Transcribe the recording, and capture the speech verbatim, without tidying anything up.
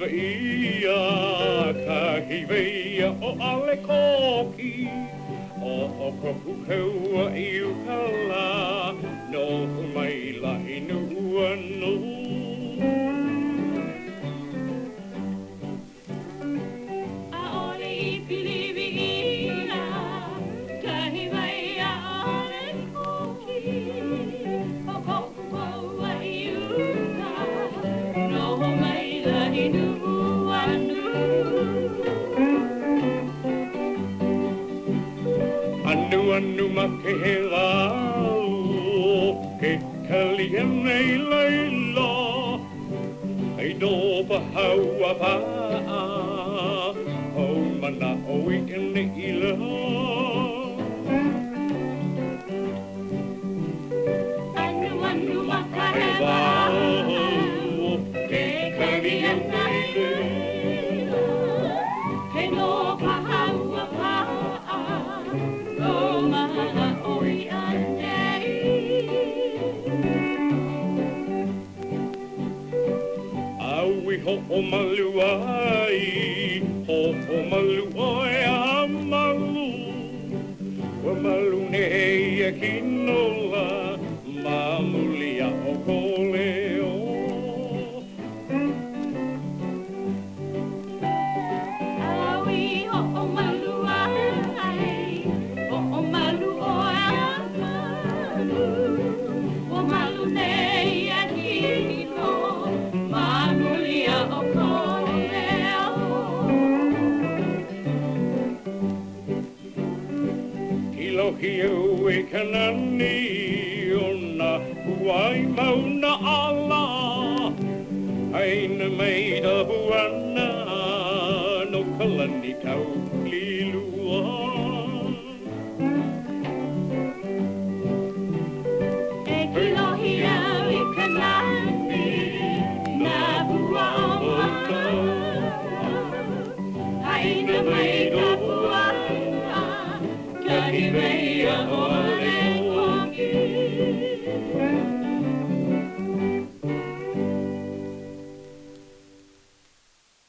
ia, ka hiwea o ale koki. O o ka pukau i ukala, no mai la inu anu. A ole i piliwi ia, ka hiwea o ale koki. O ka pukau i ukala, no mai la inu anu. Anu anu ma ke he lau, ke kalia nei leila, ai do pa haua paa, au mana o i ene ila. Anu anu ma ka he lau, ke kalia nei leila, he no pa haua paa, o mana o i anei. Aui ho o malu ai, ho o malu oi a malu. Wa malu ne e kinola, ma mulia o koleo. Aui ho o malu ai, ho o malu oi a malu. Wa malu nei a kino, ma mulia o koleo. Ilohi au e kanani o na huai mauna ala. Aina mai da buana no kalani tau lilua. E kilohi au i ka nani, na bua o mana. Haina mai ka buana, ka hiwea o